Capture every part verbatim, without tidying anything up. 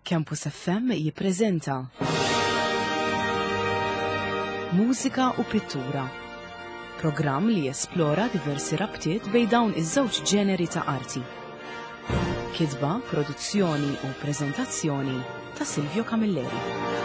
Campus F M jippreżenta Mużika u Pittura, programm li jesplora diversi rabtiet bejn dawn iż-żewġ ġeneri ta' arti. Kitba, produzzjoni u preżentazzjoni ta' Silvio Camilleri.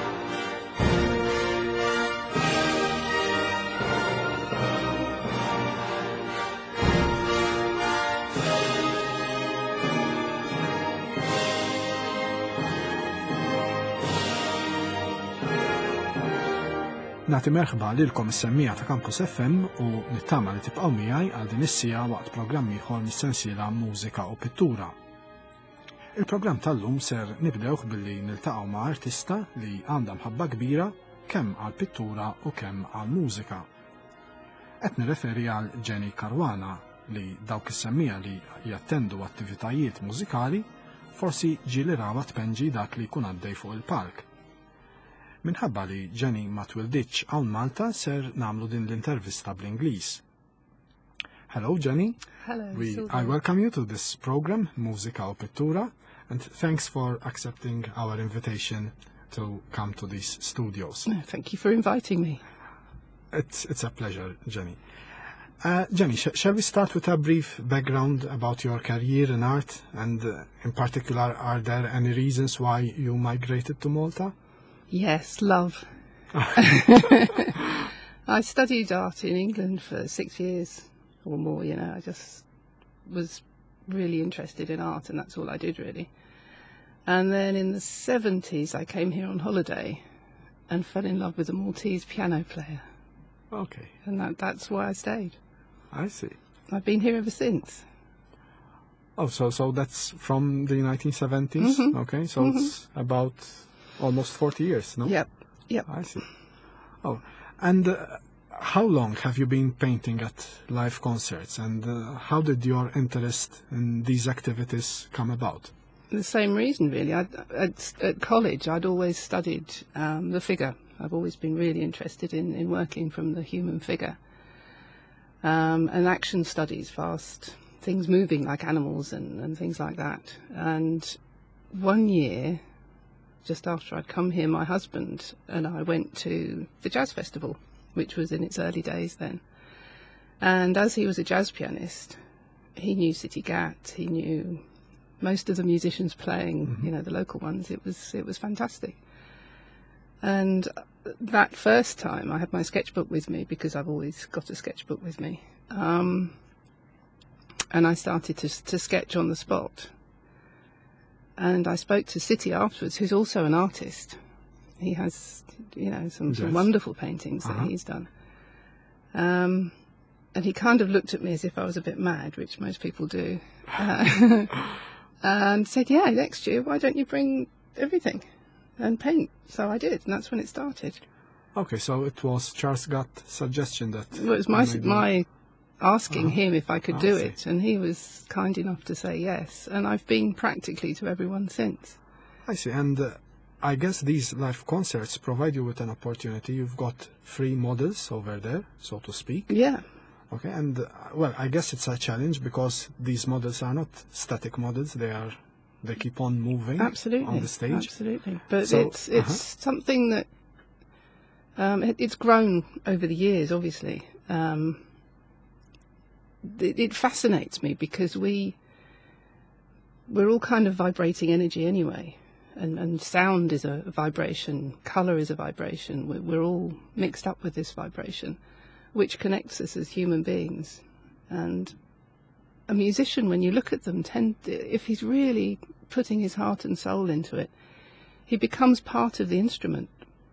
Nagħti merħba lilkom is-semmija ta' Campus F M u nittama li tibqgħu miegħi għal din is-sija waqt programm ieħor mis-sensiela Mużika u Pittura. Il-programm tal-lum ser nibdewh billi niltaqgħu ma' artista li għandha mħabba kbira kemm għall-pittura u kemm għall-mużika. Qed nirreferi għal Jenny Caruana li dawk is-semmija li jattendu attivitajiet mużikali forsi ġieli raba tpenġi dak li jkun għaddej fuq il-palk. Minħabba li Jenny ma twilditx hawn Malta ser nagħmlu din l-intervista bl-Ingliż. Hello Jenny. Hello. We, Silvia. I welcome you to this program, Mużika u Pittura, and thanks for accepting our invitation to come to these studios. Oh, thank you for inviting me. It's, it's a pleasure, Jenny. Uh, Jenny, sh shall we start with a brief background about your career in art, and uh, in particular, are there any reasons why you migrated to Malta? Yes, love. I studied art in England for six years or more, you know. I just was really interested in art, and that's all I did, really. And then in the seventies, I came here on holiday and fell in love with a Maltese piano player. Okay. And that, that's why I stayed. I see. I've been here ever since. Oh, so, so that's from the nineteen seventies? Mm-hmm. Okay, so Mm-hmm. it's about almost forty years, no? Yep, yep. I see. Oh, and uh, how long have you been painting at live concerts, and uh, how did your interest in these activities come about? The same reason, really. I'd, at, at college, I'd always studied um, the figure. I've always been really interested in, in working from the human figure. Um, and action studies, fast things moving like animals and, and things like that. And one year, just after I'd come here, my husband and I went to the jazz festival, which was in its early days then. And as he was a jazz pianist, he knew City Gat, he knew most of the musicians playing, Mm-hmm. you know, the local ones. It was it was fantastic. And that first time, I had my sketchbook with me because I've always got a sketchbook with me. Um, and I started to to sketch on the spot. And I spoke to City afterwards, who's also an artist. He has, you know, some, some Yes. wonderful paintings that Uh-huh. he's done. Um, and he kind of looked at me as if I was a bit mad, which most people do. Uh, and said, yeah, next year, why don't you bring everything and paint? So I did, and that's when it started. Okay, so it was Charles Gatt's suggestion that... Well, it was my, maybe- my asking Uh-huh. him if I could I do see. it, and he was kind enough to say yes. And I've been practically to everyone since. I see, and uh, I guess these live concerts provide you with an opportunity. You've got free models over there, so to speak. Yeah. Okay, and uh, well, I guess it's a challenge because these models are not static models. They are, they keep on moving Absolutely, on the stage. absolutely. But So, it's it's uh-huh. something that um, it, it's grown over the years. Obviously, um, it, it fascinates me because we we're all kind of vibrating energy anyway, and and sound is a vibration, color is a vibration. We're, we're all mixed up with this vibration, which connects us as human beings. And a musician, when you look at them, tend, if he's really putting his heart and soul into it, he becomes part of the instrument.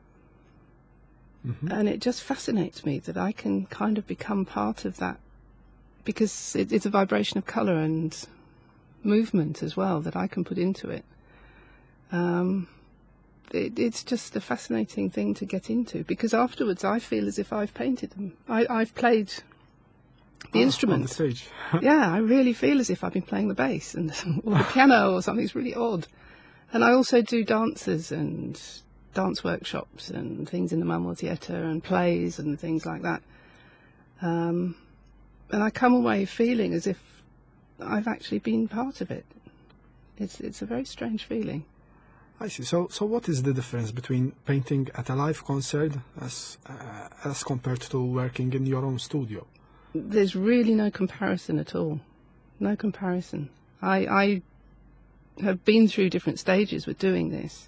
Mhm. And it just fascinates me that I can kind of become part of that, because it, it's a vibration of colour and movement as well that I can put into it. Um, it. It's just a fascinating thing to get into, because afterwards I feel as if I've painted them. I, I've played the Ah, instrument. on the stage. Yeah, I really feel as if I've been playing the bass and or the piano or something. It's really odd. And I also do dances and dance workshops and things in the Manuel Theatre and plays and things like that. Um, and I come away feeling as if I've actually been part of it. It's it's a very strange feeling. I see. So, so what is the difference between painting at a live concert as uh, as compared to working in your own studio? There's really no comparison at all. No comparison. I, I have been through different stages with doing this.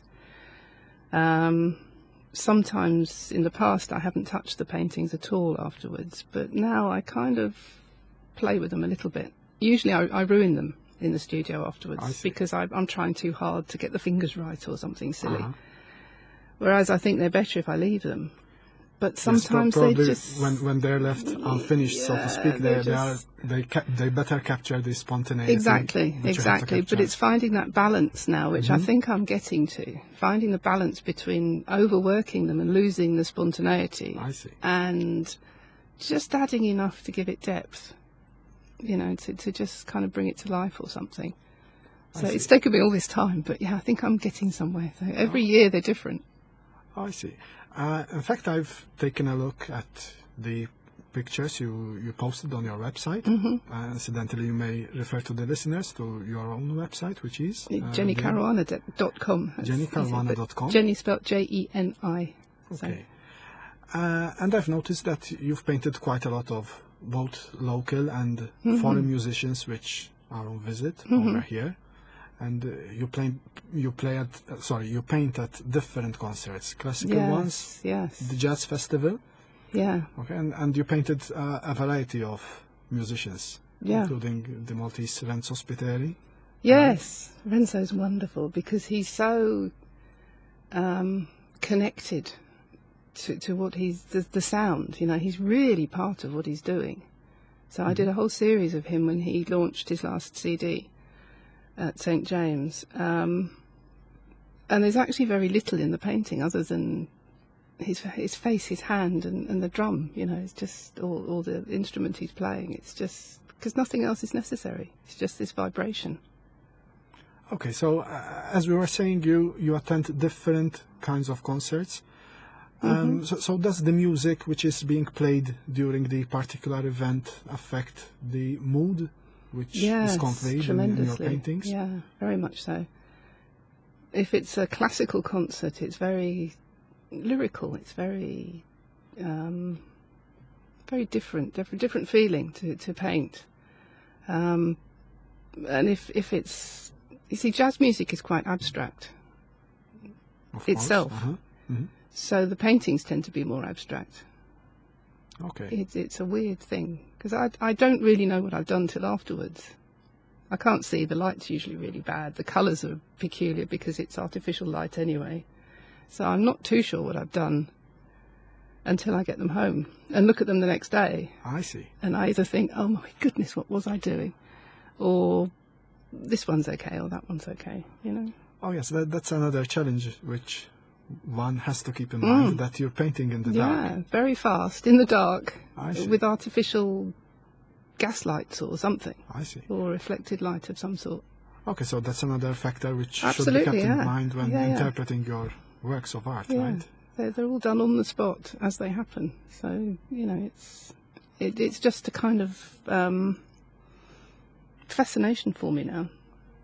Um, sometimes in the past I haven't touched the paintings at all afterwards, but now I kind of play with them a little bit. Usually I, I ruin them in the studio afterwards because I, I'm trying too hard to get the fingers right or something silly. Uh-huh. Whereas I think they're better if I leave them. But sometimes yes, they just when when they're left unfinished, yeah, so to speak, they they are they ca- they better capture the spontaneity. Exactly, exactly. But it's finding that balance now, which mm-hmm. I think I'm getting to. Finding the balance between overworking them and losing the spontaneity. I see. And just adding enough to give it depth. You know, to to just kind of bring it to life or something. So it's taken me all this time, but yeah, I think I'm getting somewhere. So every oh. year they're different. Oh, I see. Uh, in fact, I've taken a look at the pictures you, you posted on your website. Mm-hmm. Uh, incidentally, you may refer to the listeners to your own website, which is? Uh, Jenny Caruana dot com. Jenny Caruana dot com. Jenny spelled J E N I. Okay. So. Uh, and I've noticed that you've painted quite a lot of both local and mm-hmm. foreign musicians which are on visit mm-hmm. over here. And uh, you play, you play at, uh, sorry, you paint at different concerts, classical yes, ones, yes, the jazz festival, yeah, okay, and, and you painted uh, a variety of musicians, yeah, including the Maltese Renzo Spiteri. Yes, right? Renzo's wonderful because he's so um, connected to to what he's the, the sound. You know, he's really part of what he's doing. So mm-hmm. I did a whole series of him when he launched his last C D. At Saint James, um, and there's actually very little in the painting other than his his face, his hand, and, and the drum. You know, it's just all, all the instrument he's playing. It's just because nothing else is necessary. It's just this vibration. Okay, so uh, as we were saying, you you attend different kinds of concerts. Um, mm-hmm. so, so does the music which is being played during the particular event affect the mood which yes, is conveyed in, in your paintings? Yeah, very much so. If it's a classical concert, it's very lyrical. It's very, um, very different, different, different feeling to to paint. Um, and if if it's, you see, jazz music is quite abstract of itself. Uh-huh. Mm-hmm. So the paintings tend to be more abstract. Okay. It's, it's a weird thing, because I, I don't really know what I've done till afterwards. I can't see, the light's usually really bad. The colours are peculiar because it's artificial light anyway. So I'm not too sure what I've done until I get them home and look at them the next day. I see. And I either think, oh my goodness, what was I doing? Or this one's okay, or that one's okay, you know? Oh yes, that, that's another challenge which one has to keep in mind, mm. that you're painting in the yeah, dark. Yeah, very fast, in the dark, I see. With artificial gas lights or something. I see. Or reflected light of some sort. Okay, so that's another factor which Absolutely, should be kept yeah. in mind when yeah, interpreting yeah. your works of art, yeah. right? They're, they're all done on the spot as they happen. So, you know, it's it, it's just a kind of um, fascination for me now.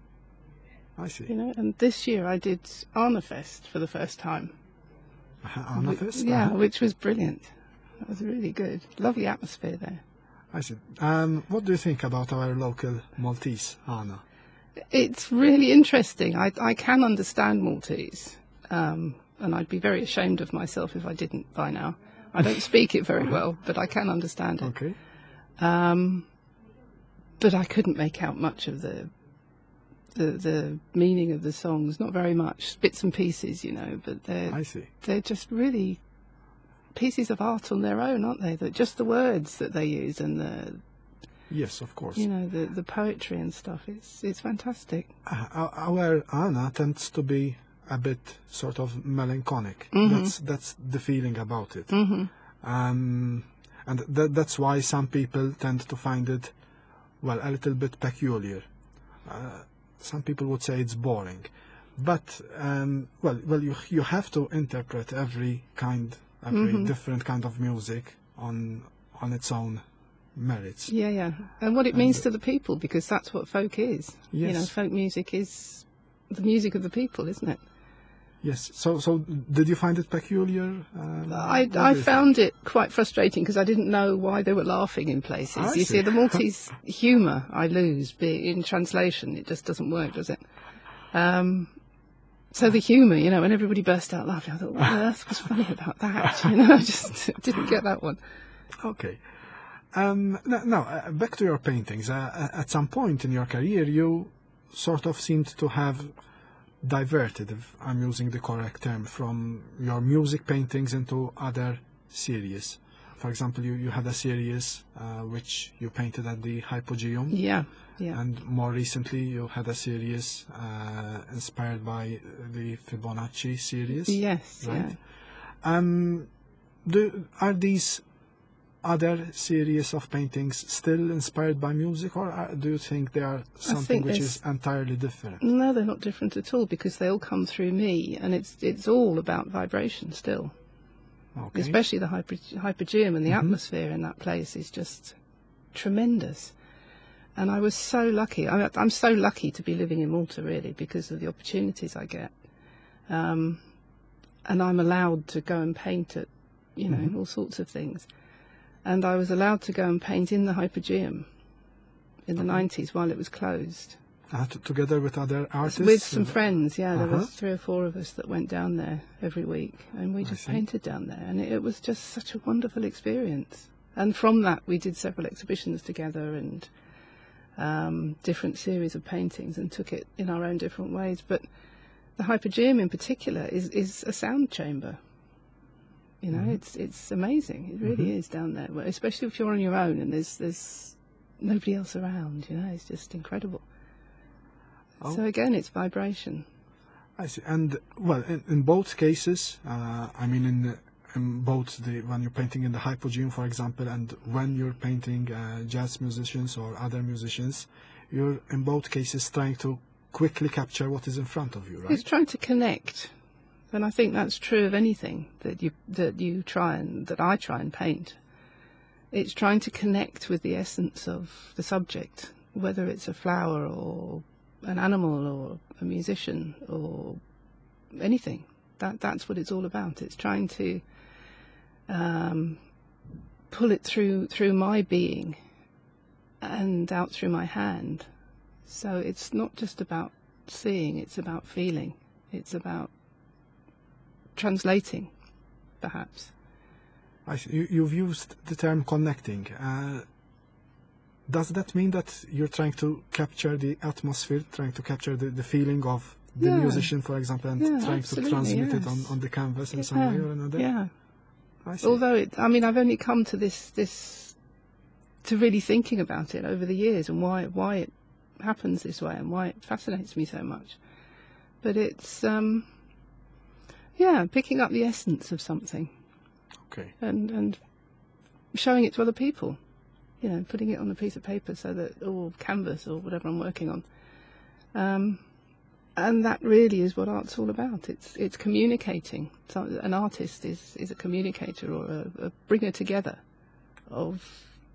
I see. You know, and this year I did Arnafest for the first time. Uh, Arnafest? Yeah, uh-huh. which was brilliant. That was really good. Lovely atmosphere there. I see. Um, what do you think about our local Maltese, Anna? It's really interesting. I, I can understand Maltese, um, and I'd be very ashamed of myself if I didn't by now. I don't speak it very well, but I can understand it. Okay. Um, but I couldn't make out much of the, the the meaning of the songs. Not very much, bits and pieces, you know. But they're I see. They're just really pieces of art on their own, aren't they? That just the words that they use and the yes, of course. You know, the the poetry and stuff. It's it's fantastic. Uh, our Anna tends to be a bit sort of melancholic. Mm-hmm. That's that's the feeling about it. Mm-hmm. Um, and that, that's why some people tend to find it, well, a little bit peculiar. Uh, some people would say it's boring, but um, well, well, you you have to interpret every kind, every mm-hmm. different kind of music on on its own merits. Yeah, yeah, and what it and means to the people, because that's what folk is. Yes. You know, folk music is the music of the people, isn't it? Yes. So, so did you find it peculiar? Um, I, what I do you found think? it quite frustrating because I didn't know why they were laughing in places. I you see. see, the Maltese humour I lose be in translation. It just doesn't work, does it? Um, so the humour, you know, when everybody burst out laughing, I thought, what on earth was funny about that? You know, I just didn't get that one. Okay. Um, no, no uh, back to your paintings. Uh, at some point in your career, you sort of seemed to have diverted, if I'm using the correct term, from your music paintings into other series. For example, you, you had a series uh, which you painted at the Hypogeum. Yeah, yeah. And more recently, you had a series uh, inspired by the Fibonacci series. Yes, right? yeah. Um, do, are these other series of paintings still inspired by music, or are, do you think they are something think which there's- is entirely different? No, they're not different at all because they all come through me, and it's it's all about vibration still. Okay. Especially the hyper, hypergeum and the Mhm. atmosphere in that place is just tremendous. And I was so lucky. I, I'm so lucky to be living in Malta, really, because of the opportunities I get. Um, and I'm allowed to go and paint at, you know, Mhm. all sorts of things. And I was allowed to go and paint in the Hypogeum in the Okay. nineties while it was closed. Uh, t- together with other artists? With some friends, yeah. There Uh-huh. was three or four of us that went down there every week, and we I just see. painted down there, and it, it was just such a wonderful experience. And from that, we did several exhibitions together and um, different series of paintings, and took it in our own different ways. But the Hypogeum, in particular, is is a sound chamber. You know, Mhm. it's it's amazing. It really Mhm. is down there, Well, especially if you're on your own and there's there's nobody else around. You know, it's just incredible. Oh. So again, it's vibration. I see. And well, in, in both cases, uh, I mean, in, the- in both the when you're painting in the Hypogeum, for example, and when you're painting uh, jazz musicians or other musicians, you're in both cases trying to quickly capture what is in front of you, It's right? trying to connect, and I think that's true of anything that you that you try and that I try and paint. It's trying to connect with the essence of the subject, whether it's a flower or an animal or a musician or anything. That that's what it's all about. It's trying to um, pull it through through my being and out through my hand. So it's not just about seeing, it's about feeling. It's about translating, perhaps. I see. You, you've used the term connecting. Uh, does that mean that you're trying to capture the atmosphere, trying to capture the, the feeling of the Yeah. musician, for example, and Yeah, trying absolutely, to transmit it yes. on, on the canvas in some Yeah, way or another? Yeah. I see. Although, it, I mean, I've only come to this, this, to really thinking about it over the years and why, why it happens this way and why it fascinates me so much. But it's, um, yeah, picking up the essence of something Okay. and, and showing it to other people. You know, putting it on a piece of paper so that, or canvas or whatever I'm working on. Um, and that really is what art's all about. It's it's communicating. So an artist is, is a communicator or a, a bringer together of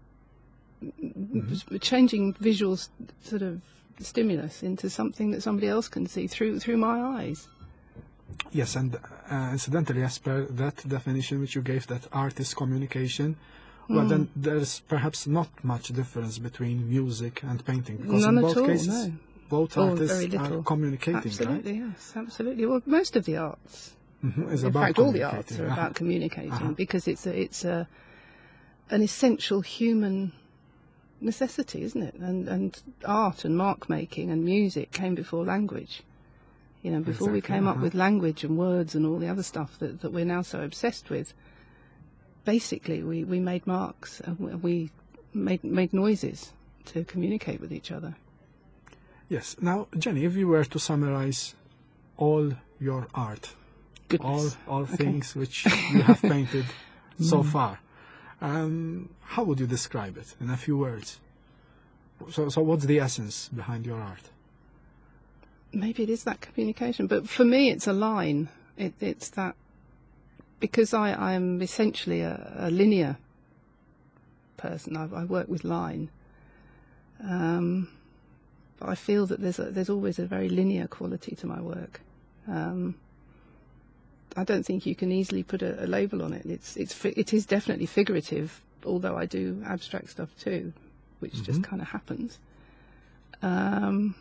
Mhm. changing visual s- sort of stimulus into something that somebody else can see through through my eyes. Yes, and uh, incidentally, as per that definition which you gave, that art is communication, well, Mm. then there's perhaps not much difference between music and painting, because None in at both all, cases, no. both Or artists very little. are communicating, Absolutely, yes, absolutely. Well, most of the arts. right? Mhm. It's In about fact, all the arts communicating. are Uh-huh. about communicating Uh-huh. because it's a, it's a an essential human necessity, isn't it? And and art and mark making and music came before language. You know, before we Exactly, came up uh-huh. with language and words and all the other stuff that, that we're now so obsessed with. Basically, we, we made marks and we- we made made noises to communicate with each other. Yes. Now, Jenny, if you were to summarize all your art, all Goodness. all Okay. things which you have painted so far, um, how would you describe it in a few words? So, so what's the essence behind your art? Maybe it is that communication, but for me it's a line. It, it's that, because I, I'm essentially a, a linear person. I, I work with line. Um, but I feel that there's a, there's always a very linear quality to my work. Um, I don't think you can easily put a, a label on it. It's it's fi- it is definitely figurative, although I do abstract stuff too, which Mm-hmm. just kind of happens. Um,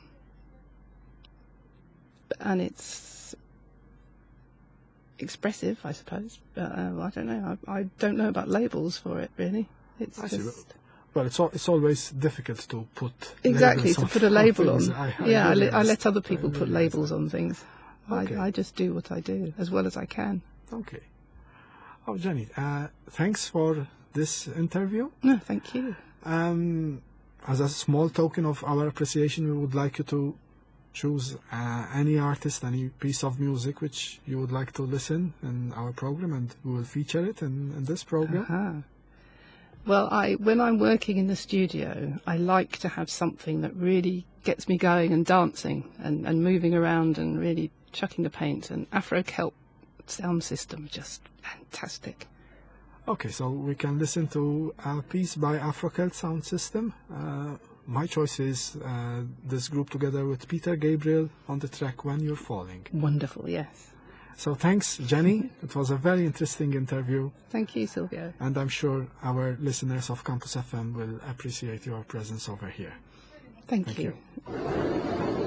and it's expressive, I suppose. But uh, I don't know. I, I don't know about labels for it really. It's I see. just Well, it's al- it's always difficult to put exactly labels to on- put a label on. things. I, I yeah, I, really le- I let understand. other people I put really labels on things. Okay. I, I just do what I do as well as I can. Okay. Oh, Jenny, uh, thanks for this interview. No, thank you. Um, as a small token of our appreciation, we would like you to choose uh, any artist, any piece of music which you would like to listen in our program, and we will feature it in, in this program. Uh-huh. Well, I when I'm working in the studio, I like to have something that really gets me going and dancing and, and moving around and really chucking the paint. And Afro-Celt sound system, just fantastic. Okay, so we can listen to a piece by Afro-Celt Sound System. Uh, my choice is uh, this group together with Peter Gabriel on the track When You're Falling. Wonderful, yes. So thanks, Jenny. It was a very interesting interview, Thank you, Silvio. and I'm sure our listeners of Campus F M will appreciate your presence over here. Thank, Thank you. you.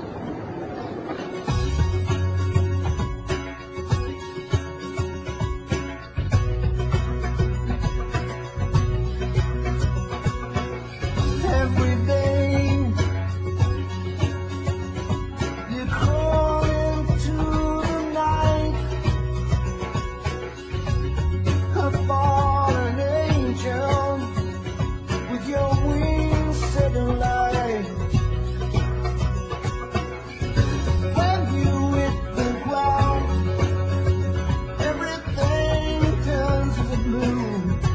Every day you crawl into the night, a fallen angel with your wings set alight. When you hit the ground, everything turns to blue.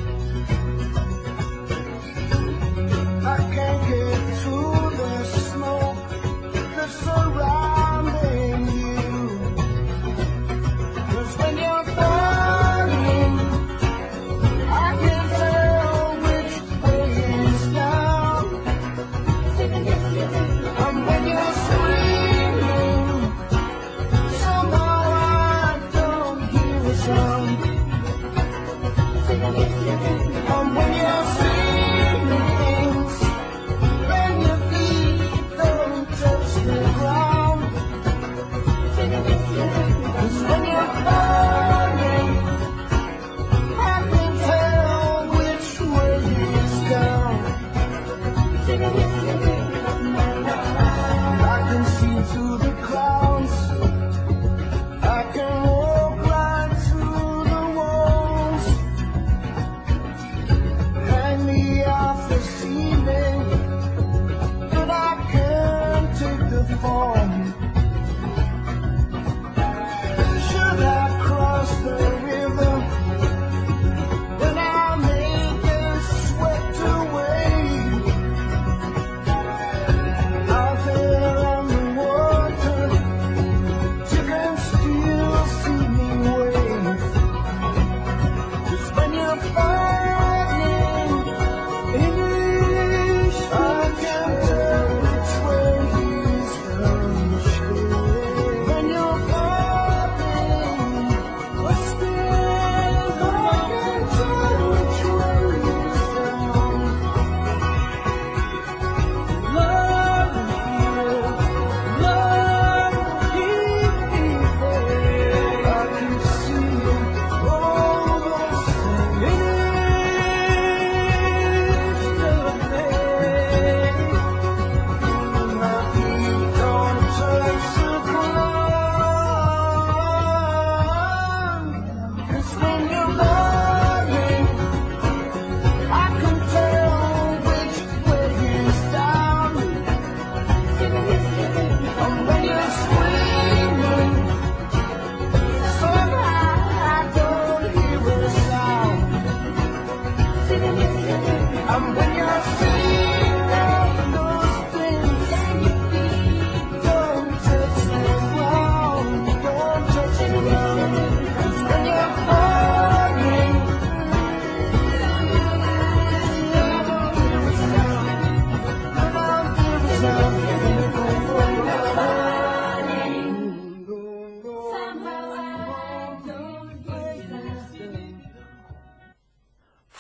I can't get through the smoke that's surrounding you. 'Cause when you're falling, I can tell which way is down. And when you're screaming, somehow I don't hear a sound. And when you're screaming, when your feet don't touch the ground, 'cause when you're falling, I can tell which way is down. I can see through the clouds, I can walk right through the walls, hang me off the ceiling, but I can't take the fall. Should I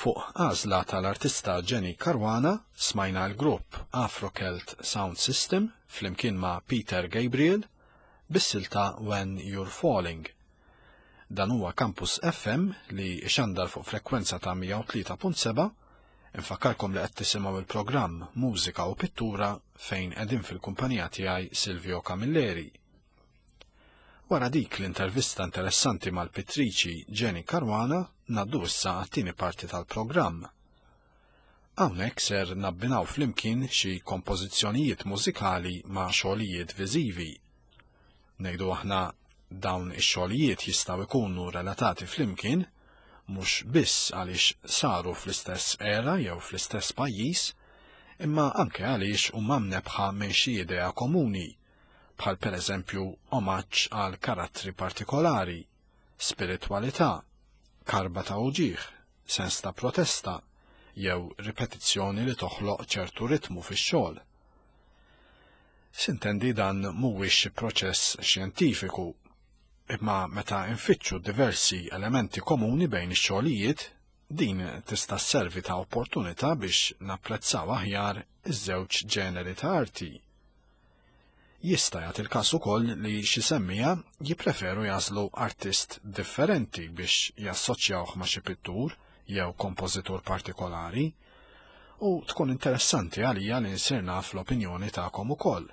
Fuq għażla tal-artista Jenny Caruana smajna l-grupp Afro-Celt Sound System flimkien ma' Peter Gabriel bis-silta When You're Falling. Dan huwa Campus F M li ixandar fuq frekwenza ta' mija u tlieta punt seba'. Infakkarkom li qed tisimgħu il-programm Mużika u Pittura fejn qegħdin fil-kumpanija tiegħi Silvio Camilleri. Wara dik l-intervista interessanti mal-pittriċi Jenny Caruana, naddu issa għat-tieni parti tal-programm. Hawnhekk ser nabbinaw flimkien xi kompożizzjonijiet mużikali ma' xogħlijiet viżivi. Ngħidu aħna dawn ix-xogħlijiet jistgħu jkunu relatati flimkien, mhux biss għaliex saru fl-istess era jew fl-istess pajjiż, imma anke għaliex huma mnebħa minn xi idea komuni, bħal pereżempju omaġġ għal karattri partikolari, spiritwalità, karba ta' uġigħ, sens ta' protesta, jew ripetizzjoni li toħloq ċertu ritmu fix-xogħol. S'intendi dan mhuwiex proċess xjentifiku, imma meta nfittxu diversi elementi komuni bejn ix-xogħlijiet, din tista' sservi ta' opportunità biex napprezzaw aħjar iż-żewġ ġeneri ta' arti. Jista' jagħti il-każ ukoll li xi semmija jippreferu jażlu artist differenti biex jassoċjawh ma' xi pittur jew kompożitur partikolari, u tkun interessanti għalija li nsir naf l-opinjoni tagħkom ukoll.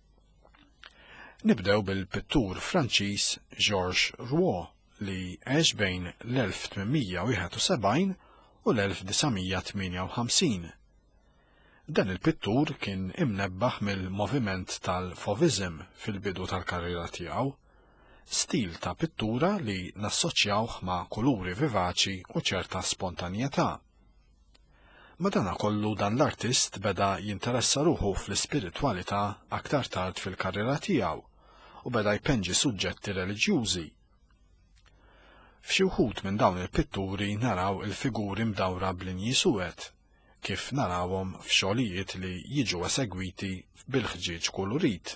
Nibdew bil-pittur Franċiż Georges Rouault li għex bejn l-elf tminmija wieħed u sebgħin u l-elf disgħomija tminja u ħamsin. Dan il-pittur kien imnebbaħ mill-moviment tal-Fauvism fil-bidu tal-karriera tiegħu, stil ta' pittura li nassoċjawh ma' kuluri vivaċi u ċerta spontanjetà. Madankollu dan l-artist beda jinteressa ruħu fl-ispiritwalità aktar tard fil-karriera tiegħu u beda jpenġi suġġetti reliġjużi. F'xi wħud minn dawn il-pitturi naraw il-figuri mdawra b'linji suwed, kif narawhom f'xogħlijiet li jiġu esegwiti bil-ħġieġ kulurit.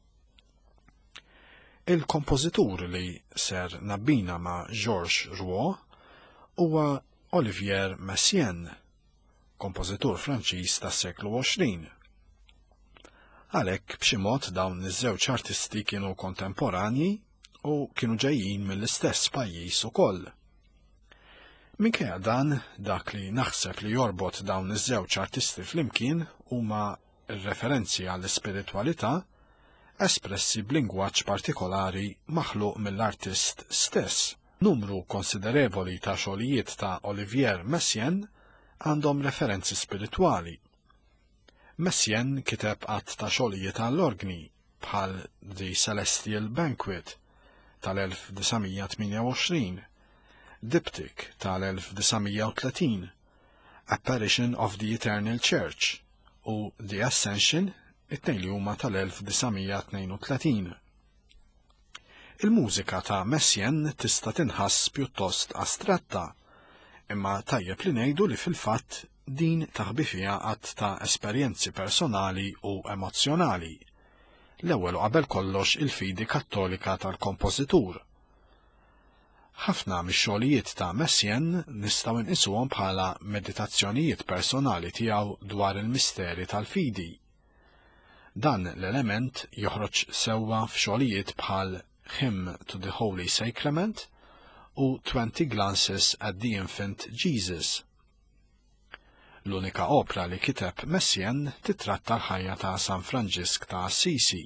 Il-kompożitur li ser nabbina ma' Georges Rouault huwa Olivier Messiaen, kompożitur Franċiż tas-seklu għoxrin. Għalhekk b'xi mod dawn iż-żewġ artisti kienu kontemporanji u kienu ġejjin mill-istess pajjiż ukoll. Minkejja dan, dak li naħseb li jorbot dawn iż-żewġ artisti flimkien huma r-referenzi għall-ispiritwalità espressi b'lingwaġġ partikolari maħluq mill-artist stess. Numru konsiderevoli ta' xogħlijiet ta' Olivier Messiaen għandhom referenzi spiritwali. Messiaen kiteb qatt ta' xogħlijiet għall-orgni bħal The Celestial Banquet tal-elf disgħomija tminja u għoxrin, Diptych tal-elf disgħomija u tletin, Apparition of the Eternal Church u The Ascension it-tnejn li huma tal-elf disgħomija tnejn u tletin. Il-mużika ta' Messiaen tista' tinħass pjuttost astratta, imma tajjeb li ngħidu li fil-fatt din taħbi fiha qatt ta' esperjenzi personali u emozzjonali. L-ewwel u qabel kollox il-fidi kattolika tal-kompożitur. Ħafna mix-xogħlijiet ta' Messiaen nistgħu nqisuhom bħala meditazzjonijiet personali tiegħu dwar il-misteri tal-fidi. Dan l-element joħroġ sewwa f'xogħlijiet bħal Hymn to the Holy Sacrament u Twenty Glances at the Infant Jesus. L-unika opra li kiteb Messiaen titratta l-ħajja ta' San Franġisk ta' Assisi.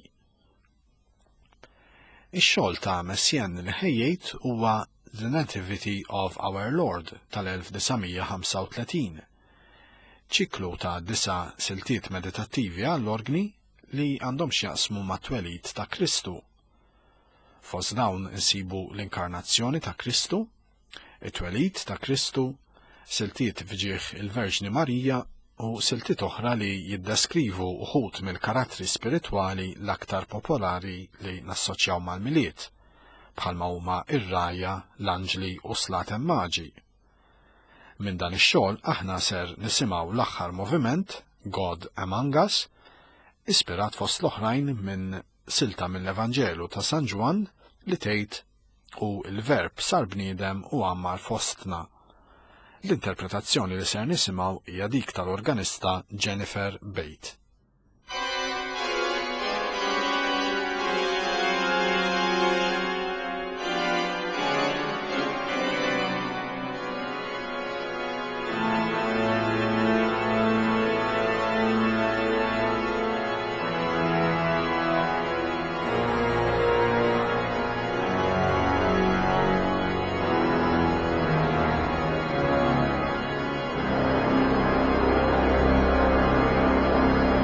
Ix-xogħol ta' Messiaen li ħejjejt huwa The Nativity of Our Lord tal-elf disgħomija ħamsa u tletin, ċiklu ta' disa siltiet meditattivi għall-orgni li għandhom x'jaqsmu mat-twelid ta' Kristu. Fost dawn insibu l-inkarnazzjoni ta' Kristu, it-twelid ta' Kristu, siltiet fġieħ il-Verġni Marija u siltiet oħra li jiddeskrivu uħud mill-karattri spiritwali l-aktar popolari li nassoċjaw mal-miliet, bħalma huma ir-rajja, l-anġli u slatem maġi. Minn dan ix-xogħol aħna ser nisimgħu l-aħħar moviment, God Among Us, ispirat fost l-oħrajn minn silta mill-Evanġelu ta' San Ġwan li tgħid u l-verb sar bniedem u għammar fostna. L-interpretazzjoni li ser nisimgħu hija dik tal-organista Jennifer Bate. Thank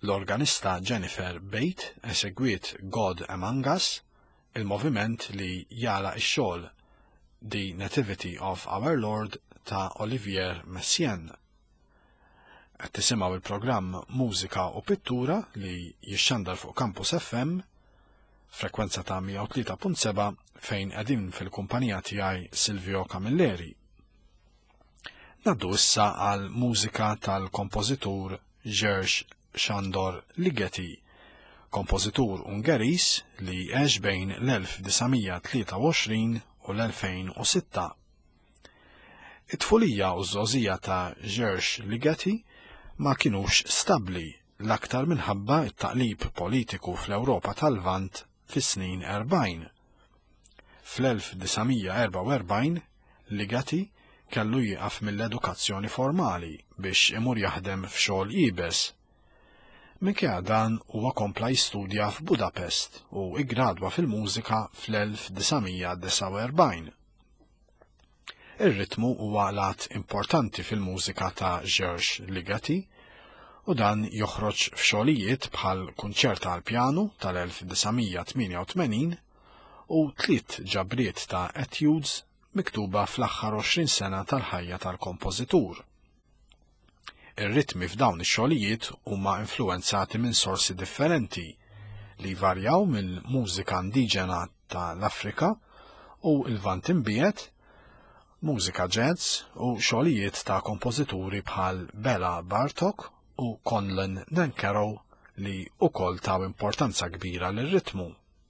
L-organista Jennifer Bate esegwiet God Among Us, il-moviment li jala ix-xogħol The Nativity of Our Lord ta' Olivier Messiaen. Qed tisimgħu il-programm Mużika u Pittura li jixxandar fuq Campus F M, frekwenza ta' mija u tlieta punt seba' fejn qegħdin fil-kumpanija tiegħi Silvio Camilleri. Naddu issa għal mużika tal-kompożitur George Sándor Ligeti, kompożitur Ungeris li għex bejn l-elf disgħamija tlieta u għoxrin u l-elfejn u sitta. It-tfulija u żżożija ta' George Ligeti ma kinux stabbli l-aktar minħabba t-taqlib politiku fl-Ewropa tal-Lvant fis-snin erbgħin. Fl-elf disgħamija erba' u erbgħin Ligeti kellu jieqaf mill-edukazzjoni formali biex imur jaħdem f'xogħol ibes. Minkejja dan huwa kompla jistudja f'Budapest u iggradwa fil-mużika fl-elf disgħamija disa' u erbgħin. Ir-ritmu huwa lat importanti fil-mużika ta' George Ligeti u dan joħroġ f'xogħlijiet bħal Kunċert għal pjanu tal-elf disgħamija tminja u tmenin u tliet ġabriet ta' etudes miktuba fl-aħħar għoxrin sena tal-ħajja tal-kompożitur. Ir-ritmi f'dawn ix-xogħlijiet huma influenzati minn sorsi differenti li varjaw mill-mużika indiġena tal-Afrika u l-Lvant imbiegħed, mużika jazz u xogħlijiet ta' kompożituri bħal Bela Bartok u Conlon Nancarrow li wkoll taw importanza kbira lir-ritmu.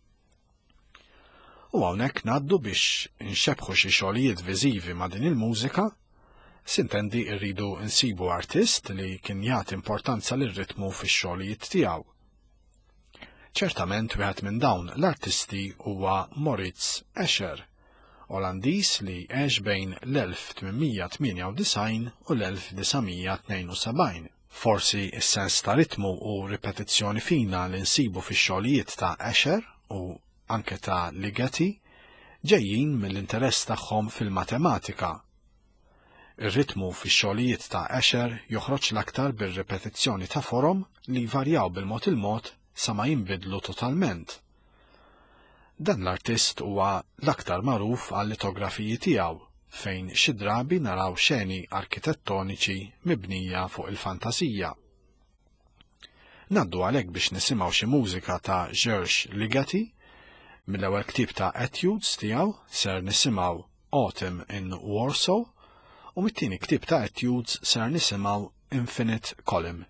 U hawnhekk ngħaddu biex inxebħu xi xogħlijiet viżivi ma' din il-mużika, sintendi rridu nsibu artist li kien jagħti importanza lir-ritmu fix-xogħlijiet tiegħu. Ċertament wieħed minn dawn l-artisti huwa Moritz Escher, Olandiż li għex bejn l-elf tminmija tminja u disgħin u l-elf disgħamija tnejn u sebgħin. Forsi s-sens ta' ritmu u ripetizzjoni fina li nsibu fix-xogħlijiet ta' Escher u anke ta' Ligeti ġejjin mill-interess tagħhom fil-matematika. Ir-ritmu fix-xogħlijiet ta' Escher joħroġ l-aktar bir-ripetizzjoni ta' forom li varjaw bil-mod il-mod sa ma jinbidlu totalment. Dan l-artist huwa l-aktar magħruf għal-litografiji tiegħu fejn xi drabi naraw xeni arkitettoniċi mibnija fuq il-fantasija. Naddu għalhekk biex nisimgħu xi mużika ta' George Ligeti, mill-ewwel ktieb ta' etudes tiegħu ser nisimgħu Autumn in Warsaw u mit-tieni ktieb ta' etudes ser nisimgħu Infinite Column.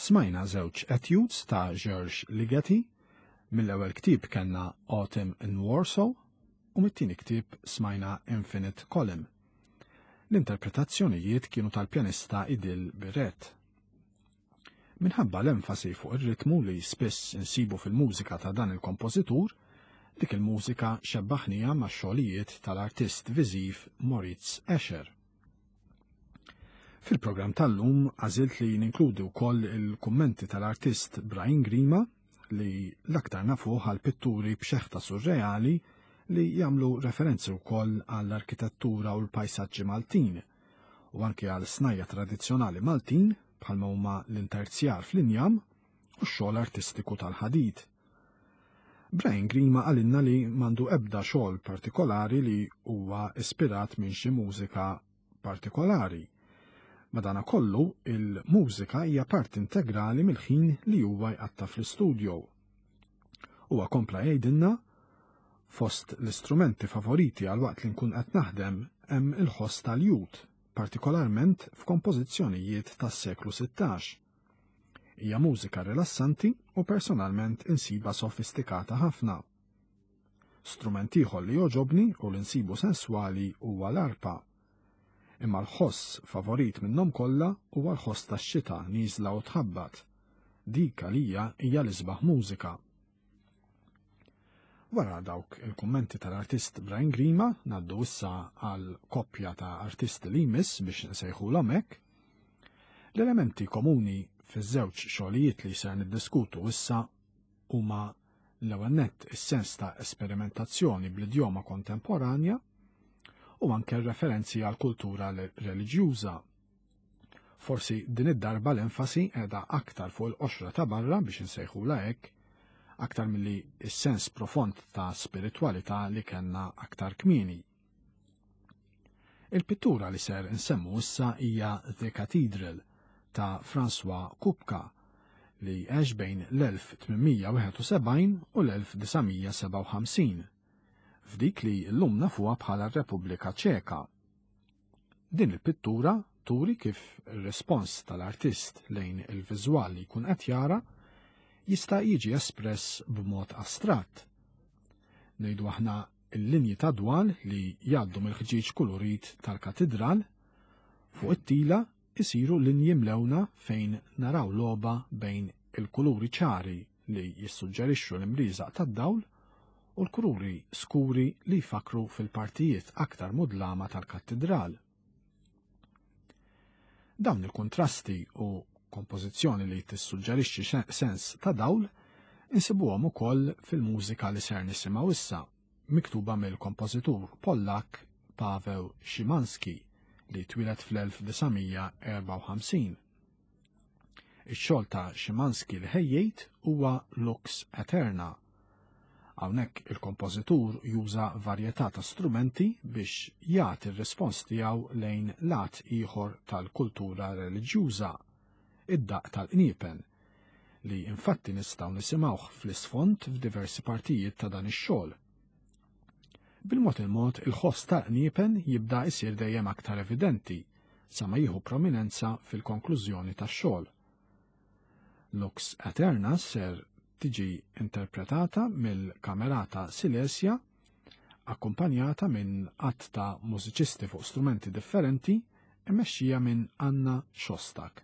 Smajna żewġ etudes ta' George Ligeti, mill-ewwel ktieb kellna Autumn in Warsaw u mit-tieni ktieb smajna Infinite Column. L-interpretazzjonijiet kienu tal-pjanista Idil Birret. Minħabba l-enfasi fuq ir-ritmu li spiss insibu fil-mużika ta' dan il-kompożitur, dik il-mużika xebbaħnija ma' xogħlijiet tal-artist viżiv Moritz Escher. Fil-programm tal-lum għażilt li ninkludi wkoll il-kummenti tal-artist Brian Grima li l-aktar nafuh għal pitturi b'xeħta surreali li jagħmlu referenzi wkoll għall-arkitettura u l-pajsaġġi Maltin u anke għal snajja tradizzjonali Maltin bħalma huma l-interzjar fl-injam u x-xogħol artistiku tal-ħadid. Brian Grima għalinna li mandu ebda xogħol partikolari li huwa ispirat minn xi mużika partikolari. Madana kollu, il-mużika hija part integrali mill-ħin li huwa jqatta fl-istudju. Huwa kompla jgħidilna fost l-istrumenti favoriti għal waqt li nkun qed naħdem hemm il-ħoss tal-jud, partikolarment f'kompożizzjonijiet tas-seklu sittax. Hija mużika rilassanti u personalment insiba sofistikata ħafna. Strument ieħor li joġobni u l-insibu senswali huwa l-arpa. Imma l-ħoss favorit minnhom kollha huwa l-ħoss tax-xita nieżla u tħabbat. Dik għalija hija l-isbaħ mużika. Wara dawk il-kummenti tal-artist Brian Grima ngħaddu issa għal koppja ta' artisti li jmiss biex nsejħulhom hekk. L-elementi komuni fiż-żewġ xogħlijiet li ser niddiskutu issa huma l-ewwel nett is-sens ta' esperimentazzjoni bl-idjoma kontemporanja u anke referenzi għal kultura reliġjuża. Forsi din id-darba l-enfasi qiegħda aktar fuq il-qoxra ta' barra biex insejħula hekk, aktar milli is-sens profond ta' spiritwalità li kellna aktar kmieni. Il-pittura li ser insemmu issa hija The Cathedral ta' François Kupka li għex bejn l-elf tminmija wieħed u sebgħin u l-elf disgħomija seba' u ħamsin, f'dik li llum nafuha bħala r-Repubblika Ċeka. Din il-pittura turi kif ir-respons tal-artist lejn il-viżwal li jkun qed jara jista' jiġi espress b'mod astratt. Ngħidu aħna l-linji ta' dwal li jgħaddu mill-ħġieġ kulurit tal-katedral fuq it-tila isiru linji mlewna fejn naraw logħba bejn il-kuluri ċari li jissuġġerixxu l-imriżaq tad-dawl u l-kuluri skuri li jfakru fil-partijiet aktar mudlama tal-kattedral. Dawn il-kontrasti u kompożizzjoni li tissuġġerixxi sens ta' dawl insibuhom ukoll fil-mużika li ser nisimgħu issa, miktuba mill-kompożitur Pollak Paweł Szymanski li twilet fl-elf disgħomija erba' u ħamsin. Ix-xogħol ta' Szymanski li ħejjejt huwa Lux Aeterna. Hawnhekk il-kompożitur juża varjetà ta' strumenti biex jagħti r-rispons tiegħu lejn lat ieħor tal-kultura reliġjuża, id-daqq tal-qniepen, li infatti nistgħu nisimgħuh fl-isfond f'diversi partijiet ta' dan ix-xogħol. Bil-mod il-mod il-ħoss tal-qniepen jibda jsir dejjem aktar evidenti sa ma jieħu prominenza fil-konklużjoni tax-xogħol. Lux Aeterna ser tiġi interpretata mill-Kamerata Silesja, akkumpanjata minn qatt ta' mużiċisti fuq strumenti differenti immexxija minn Anna Szostak.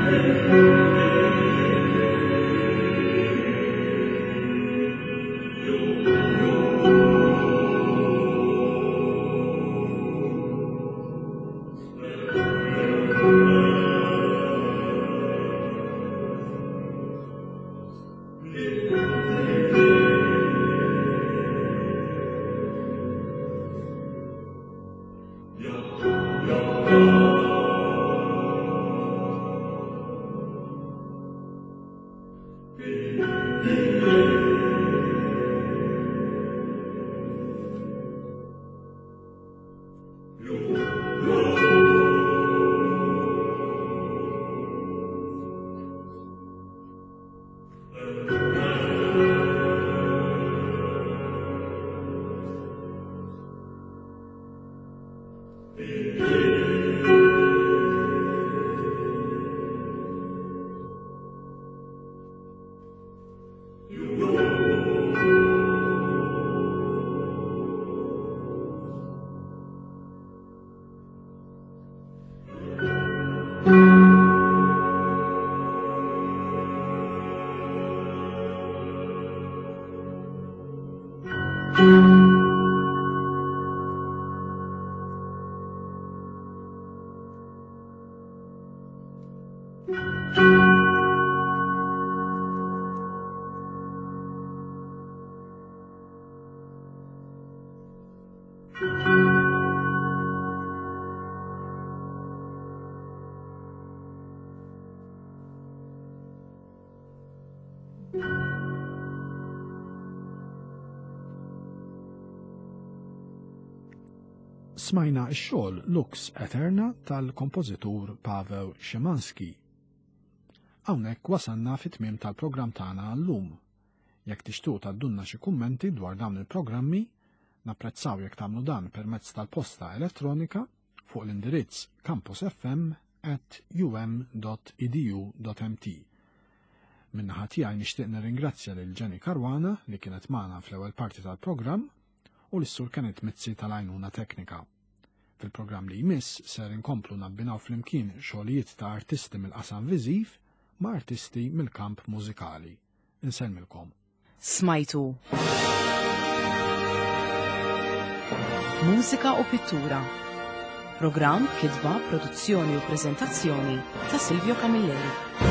Smajna x-xogħol Lux Eterna tal-kompożitur Paweł Szymanski. Hawnhekk wasanna fit-tmiem tal-programm tagħna llum. Jekk tixtiequ tgħaddulna xi kummenti dwar dawn il-programmi, napprezzaw jekk tagħmlu dan permezz tal-posta elettronika fuq l-indirizz campusfm at u m dot e d u dot m t. Min-naħa tiegħi nixtieq nirringrazzja lil Jenny Karwana li kienet magħna fl-ewwel parti tal-programm u l-Sur Kenneth Mizzi tal-għajnuna teknika. Fil-programm li jmiss ser inkomplu nabbinaw flimkien xogħlijiet ta' artisti mill-qasam viżiv ma' artisti mill-kamp mużikali. Insellmilkom. Smajtu. Mużika u pittura. Programm, kitba, produzzjoni u preżentazzjoni ta' Silvio Camilleri.